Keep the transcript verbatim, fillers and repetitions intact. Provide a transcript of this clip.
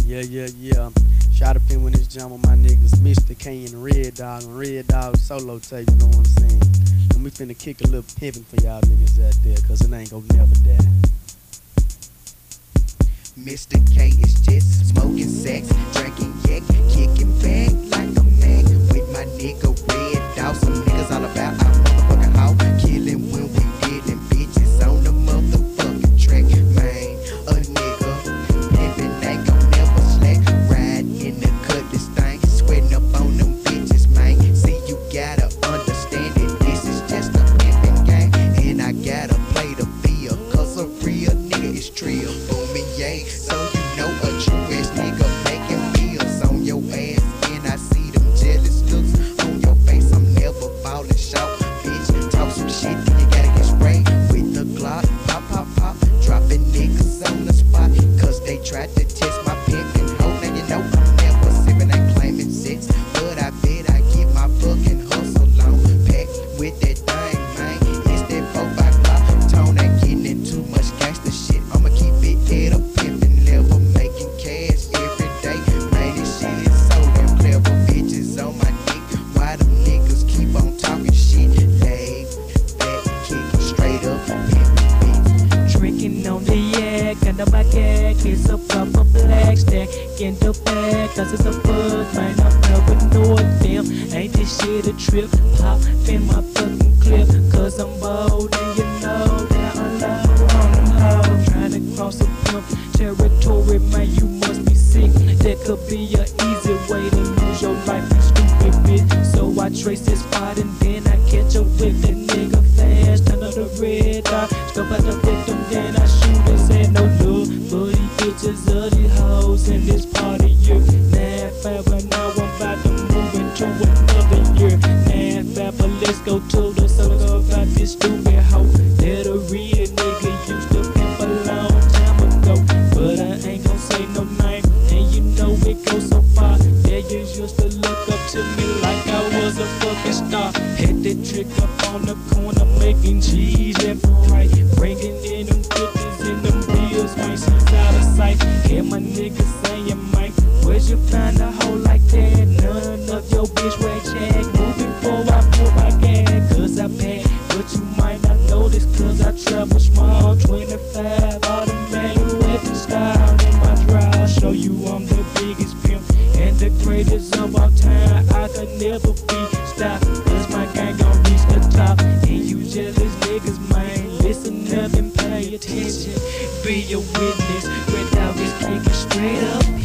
Yeah, yeah, yeah. Shot up in when this jam on my niggas, Mister K and Red Dog and Red Dog solo tape, you know what I'm saying? And we finna kick a little pimpin' for y'all niggas out there, cause it ain't gon' never die. Mister K is just smoking sex, drinking yak, kicking back like a Mac with my nigga Red Dog. Some niggas all about our motherfucking house, killing when we dealing bitches on the motherfucking track, man. A nigga pimpin' ain't gon' never slack, riding in the cutlass thing, sweating up on them bitches, man. See, you gotta understand it, this is just a pimpin' game, and I gotta play the field, cause a real nigga is trill. Booming, yeah. So you know a true ass nigga making meals on your ass, and I see them jealous looks on your face. I'm never falling short, bitch. Talk some shit, then you gotta get sprayed with the Glock. Pop, pop, pop, dropping niggas on the spot, cause they tried to test my pimpin' hoe. Now you know I'm never sippin', ain't claiming sex, but I bet I get my fucking hustle on. Packed with that thing, man. It's that four five Glock. Tone ain't getting in too much gangsta shit. I'ma keep it head up. Making cash every day, man, this shit is so damn clever. Bitches on my dick, why them niggas keep on talking shit? Lay back, kicking straight up, bitch. Drinking on the yak, and on my cake, it's a proper black stack. In the bag, cause it's a bug, man, I'm never know them. Ain't this shit a trip? Pop in my fucking clip, cause I'm bold, and you know that I'm low on them hoes. Trying to cross a pimp territory, man, you must be sick. That could be an easy way to lose your life, you stupid bitch. So I trace this spot and then I catch up with that nigga fast. Turn on the red dot, scope out the victim, then I shoot and say no love for these bitches or these hoes in this party year. Nah, fab, but now I'm about to move into another year. Nah, fab, but let's go to the circle about this stupid hoe. That a real nigga used to pimp a long time ago, but I ain't gon' say no name, and you know it goes so far that you used to look up to me like I was a fucking star. Hit that trick up on the corner, making cheese left and right, bringing in them fifties and them bills, man, she's out of sight. Hear my niggas saying, Mike, where'd you find a hoe like that? None of your bitch wear check, move before I pull my gag, cause I pack, but you might not notice, cause I travel small, twenty-five automatic weapon style in my drive. Show you I'm the biggest pimp and the greatest of all time. I could never be stopped, cause my gang gon' reach the top. And you jealous niggas, man, listen up and pay attention. Be a witness, Red Dog is kicking straight up.